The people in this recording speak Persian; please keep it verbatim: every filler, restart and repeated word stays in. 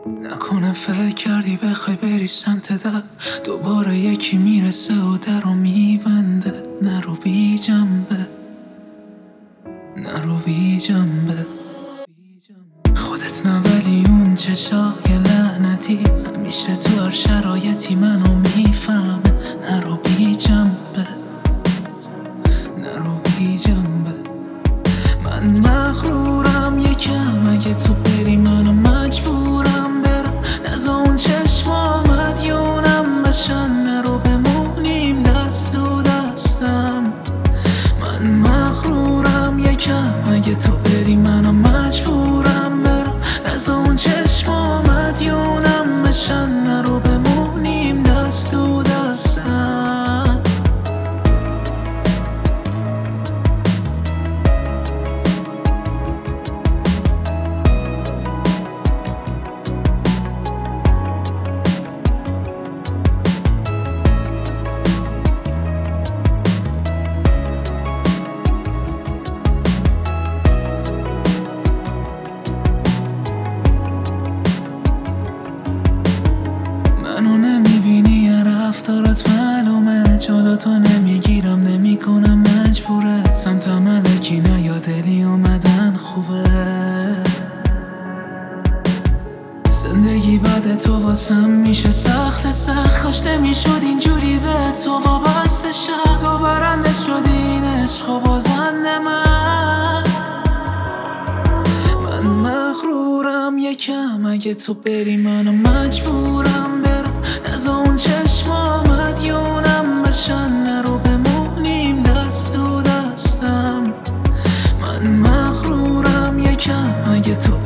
نکنه فکر کردی بخوای بری سمت در، دوباره یکی میرسه و در رو میبنده. نرو بی جنبه، نرو بی جنبه. خودت نه ولی اون چشای لعنتی همیشه تو هر شرایطی منو میفهمه. نرو بی جنبه، نرو بی جنبه. من مغرورم یکم، اگه تو بری منو مجبورم برم. نزا اون چشما مدیونم بشن، نرو بمونیم دست و دستم. من مغرورم یکم، اگه تو بری منو مجبورم برم. نزا اون چشما مدیونم بشن، نرو بمونیم دست و دستم. منو نمیبینی یا رفتارت معلومه، جلو تو نمیگیرم نمیکنم مجبورت. سمت ملکی نیا دلی اومدن خوبه. زندگی بعد تو واسم میشه سخت سخت، کاش نمیشد اینجوری به تو وابسته شم. تو برنده شدی این عشق و بازنده من. من مغرورم یکم، اگه تو بری منو مجبورم برم. نزا اون چشما مدیونم بشن، نرو بمونیم دست و دستم. من مغرورم یکم، اگه تو